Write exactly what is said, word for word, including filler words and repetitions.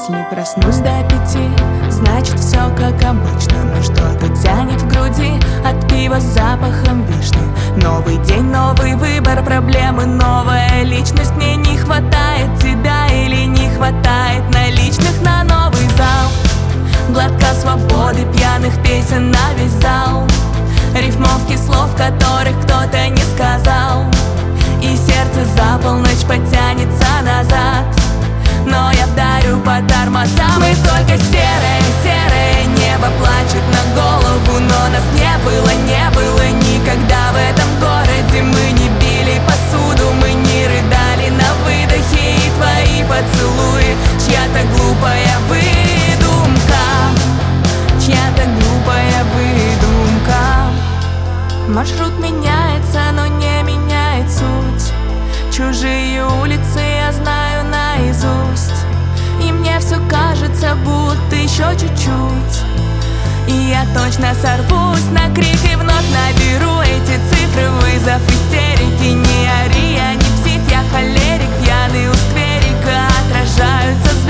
Если проснусь до пяти, значит все как обычно. Но что-то тянет в груди от пива с запахом вишни. Новый день, новый выбор, проблемы, новая личность. Мне не хватает тебя или не хватает наличных на новый зал. Глотка свободы, пьяных песен на весь зал. Рифмовки слов, которых кто-то не сказал. И сердце за полночь потянется назад. Но я вдарю по тормозам, и только серое, серое небо плачет на голову. Но нас не было, не было никогда в этом городе. Мы не били посуду, мы не рыдали на выдохе. И твои поцелуи чья-то глупая выдумка, чья-то глупая выдумка. Маршрут меняется, но не меняет суть. Чужие улицы я знаю наизусть. И мне все кажется, будто еще чуть-чуть, и я точно сорвусь на крик и вновь наберу эти цифры. Вызов истерики, не ори, я не псих, я холерик. Пьяный у скверика отражаются